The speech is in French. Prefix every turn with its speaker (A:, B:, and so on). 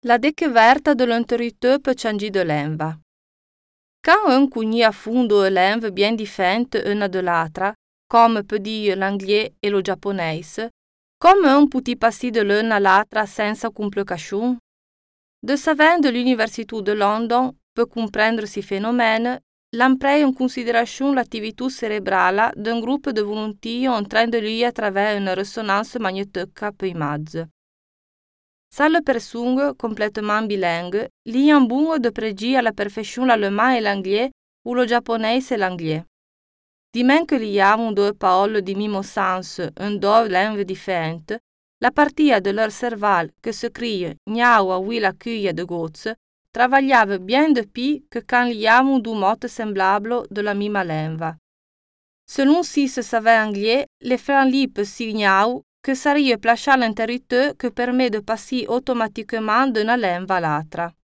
A: La découverte de l'interrupteur peut changer de langue. Quand on connaît à fond deux langues bien différentes l'une de l'autre, comme peut dire l'anglais et le japonais, comment on peut passer de l'une à l'autre sans complications? De savants de l'Université de London pour comprendre ces phénomènes, l'on prend en considération l'activité cérébrale d'un groupe de volontaires en train de lire à travers une résonance magnétique per image. Ces personnes complètement bilingues lient un bon de près à la perfection l'allemand et l'anglais ou le japonais et l'anglais. Di même que liamo deux paroles di même sens en deux langues différentes, la partie de leur cerveau que se crie «Gnawa willa cuia de goz» travaillava bien depuis que quand liamo deux mots semblables de la même langue. Selon si se savait anglais, les francs peuvent signaler que serait placer l'interrupteur qui permet de passer automatiquement d'une langue à l'autre.